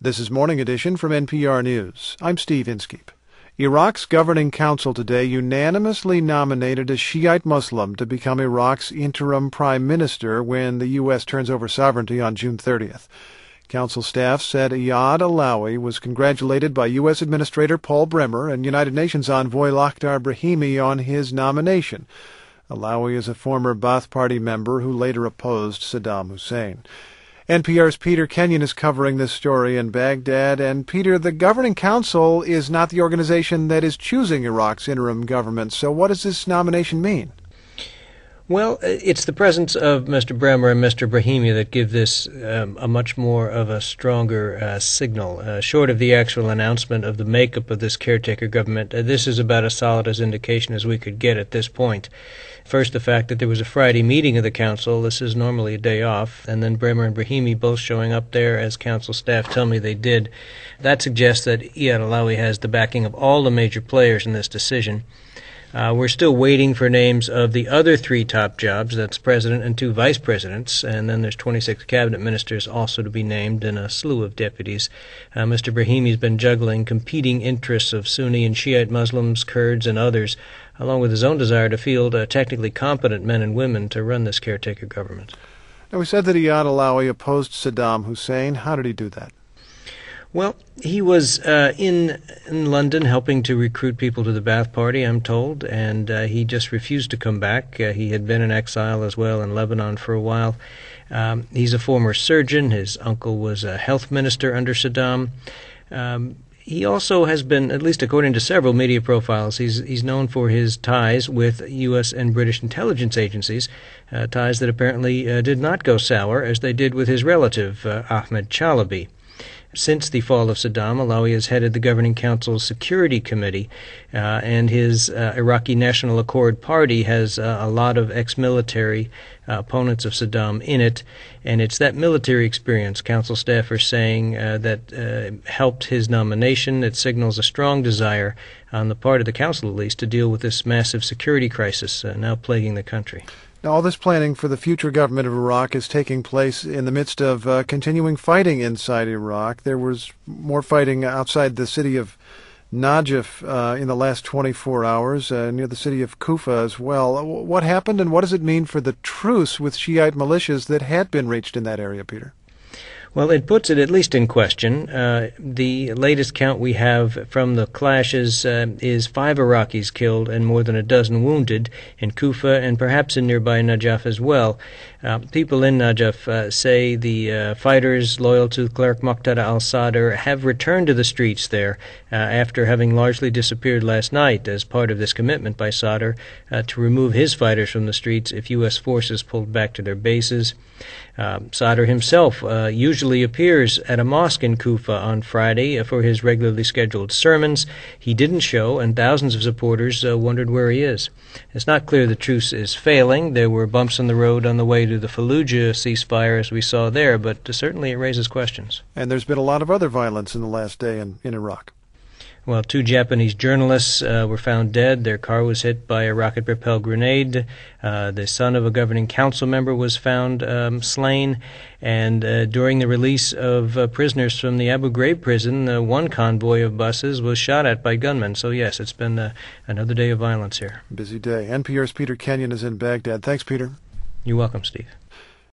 This is Morning Edition from NPR News. I'm Steve Inskeep. Iraq's governing council today unanimously nominated a Shiite Muslim to become Iraq's interim prime minister when the U.S. turns over sovereignty on June 30th. Council staff said Iyad Allawi was congratulated by U.S. Administrator Paul Bremer and United Nations envoy Lakhdar Brahimi on his nomination. Allawi is a former Ba'ath Party member who later opposed Saddam Hussein. NPR's Peter Kenyon is covering this story in Baghdad. And Peter, the Governing Council is not the organization that is choosing Iraq's interim government. So what does this nomination mean? Well, it's the presence of Mr. Bremer and Mr. Brahimi that give this a much more of a stronger signal. Short of the actual announcement of the makeup of this caretaker government, this is about as solid as indication as we could get at this point. First, the fact that there was a Friday meeting of the council. This is normally a day off. And then Bremer and Brahimi both showing up there, as council staff tell me they did. That suggests that Iyad Allawi has the backing of all the major players in this decision. We're still waiting for names of the other three top jobs. That's president and two vice presidents. And then there's 26 cabinet ministers also to be named and a slew of deputies. Mr. Brahimi's been juggling competing interests of Sunni and Shiite Muslims, Kurds, and others, along with his own desire to field technically competent men and women to run this caretaker government. Now, we said that Iyad Allawi opposed Saddam Hussein. How did he do that? Well, he was in London helping to recruit people to the Ba'ath Party, I'm told, and he just refused to come back. He had been in exile as well in Lebanon for a while. He's a former surgeon. His uncle was a health minister under Saddam. He also has been, at least according to several media profiles, he's known for his ties with U.S. and British intelligence agencies, ties that apparently did not go sour as they did with his relative, Ahmed Chalabi. Since the fall of Saddam, Allawi has headed the Governing Council's Security Committee, and his Iraqi National Accord Party has a lot of ex-military opponents of Saddam in it, and it's that military experience, council staff are saying, that helped his nomination. It signals a strong desire on the part of the council, at least, to deal with this massive security crisis now plaguing the country. Now, all this planning for the future government of Iraq is taking place in the midst of continuing fighting inside Iraq. There was more fighting outside the city of Najaf in the last 24 hours, near the city of Kufa as well. What happened, and what does it mean for the truce with Shiite militias that had been reached in that area, Peter? Well, it puts it at least in question. The latest count we have from the clashes is 5 Iraqis killed and more than a dozen wounded in Kufa and perhaps in nearby Najaf as well. People in Najaf say the fighters loyal to cleric Muqtada al-Sadr have returned to the streets there after having largely disappeared last night as part of this commitment by Sadr to remove his fighters from the streets if U.S. forces pulled back to their bases. Sadr himself usually appears at a mosque in Kufa on Friday for his regularly scheduled sermons. He didn't show, and thousands of supporters wondered where he is. It's not clear the truce is failing. There were bumps in the road on the way to the Fallujah ceasefire, as we saw there, but certainly it raises questions. And there's been a lot of other violence in the last day in Iraq. Well, 2 Japanese journalists were found dead. Their car was hit by a rocket-propelled grenade. The son of a governing council member was found slain. And during the release of prisoners from the Abu Ghraib prison, one convoy of buses was shot at by gunmen. So, yes, it's been another day of violence here. Busy day. NPR's Peter Kenyon is in Baghdad. Thanks, Peter. You're welcome, Steve.